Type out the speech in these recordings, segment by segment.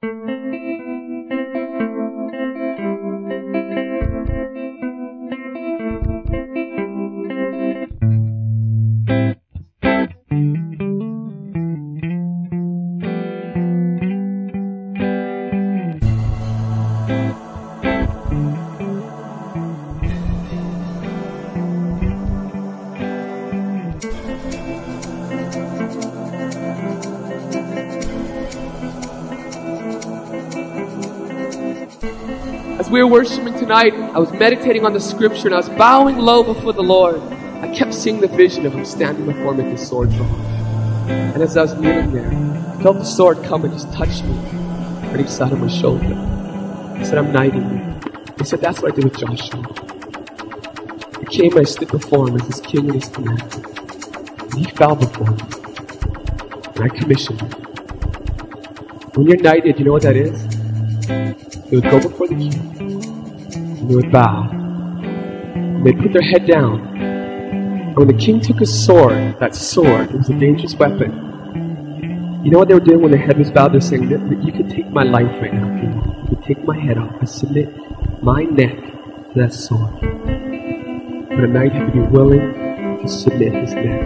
As we were worshiping tonight, I was meditating on the scripture and I was bowing low before the Lord. I kept seeing the vision of him standing before me with his sword drawn. And as I was kneeling there, I felt the sword come and just touch me on each side of my shoulder. He said, I'm knighting you. He said, that's what I did with Joshua. I came and I stood before him as his king and his commander. And he fell before me. And I commissioned him. When you're knighted, you know what that is? They would go before the king, and they would bow, and they'd put their head down. And when the king took his sword, that sword, it was a dangerous weapon. You know what they were doing when their head was bowed? They're saying, that you could take my life right now if you want. You could take my head off. I submit my neck to that sword. But a knight had to be willing to submit his neck.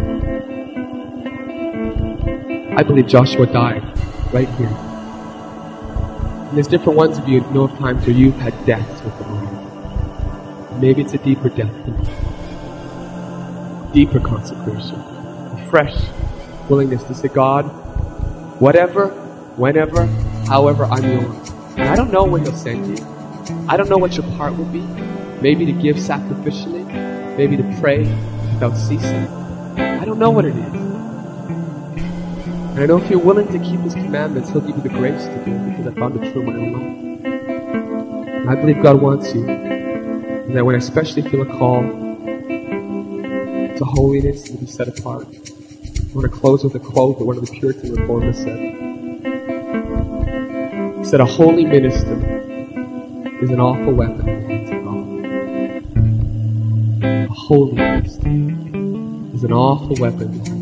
I believe Joshua died right here. And there's different ones of you who know of times where you've had deaths with the Lord. Maybe it's a deeper death than that. Deeper consecration. A fresh willingness to say, God, whatever, whenever, however, I'm yours. And I don't know when he'll send you. I don't know what your part will be. Maybe to give sacrificially. Maybe to pray without ceasing. I don't know what it is. And I know if you're willing to keep his commandments, he'll give you the grace to do it, because I found it true in my own life. And I believe God wants you. And that when I especially feel a call to holiness, to be set apart, I want to close with a quote that one of the Puritan reformers said. He said, a holy minister is an awful weapon in the hands of God. A holy minister is an awful weapon in the hands of God.